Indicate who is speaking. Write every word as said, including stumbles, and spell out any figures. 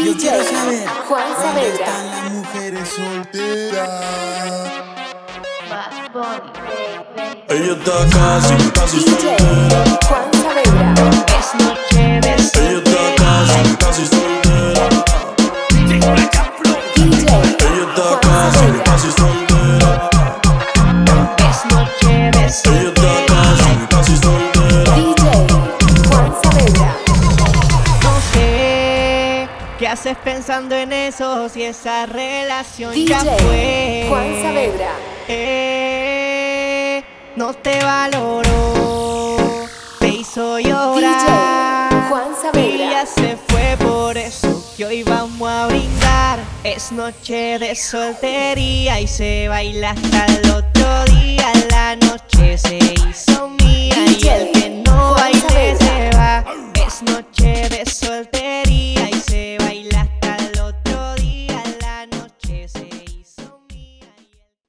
Speaker 1: Yo quiero saber
Speaker 2: Juan
Speaker 1: dónde
Speaker 2: Saavedra.
Speaker 1: están las mujeres solteras.
Speaker 2: Bad Bunny, baby.
Speaker 3: Ella está casi, casi
Speaker 2: D J
Speaker 3: soltera.
Speaker 2: Juan Saavedra.
Speaker 4: Es noche de
Speaker 3: Ella está casi, casi soltera.
Speaker 2: D J
Speaker 3: Ella está
Speaker 2: Juan
Speaker 3: casi,
Speaker 2: Saavedra.
Speaker 3: casi soltera.
Speaker 4: Es noche de
Speaker 3: Ella está
Speaker 4: soltera.
Speaker 3: casi, casi soltera.
Speaker 2: D J Juan Saavedra.
Speaker 4: No sé qué haces pensando en eso, si esa relación
Speaker 2: D
Speaker 4: ya
Speaker 2: J
Speaker 4: fue.
Speaker 2: Juan Saavedra.
Speaker 4: Eh, no te valoró, te hizo
Speaker 2: D J
Speaker 4: llorar.
Speaker 2: Juan
Speaker 4: Y
Speaker 2: Saavedra.
Speaker 4: ya se fue, por eso que hoy vamos a brindar. Es noche de soltería y se baila hasta el otro día. La noche se hizo mía y el que no
Speaker 2: Juan
Speaker 4: baile
Speaker 2: Saavedra.
Speaker 4: se va. Es noche de soltería.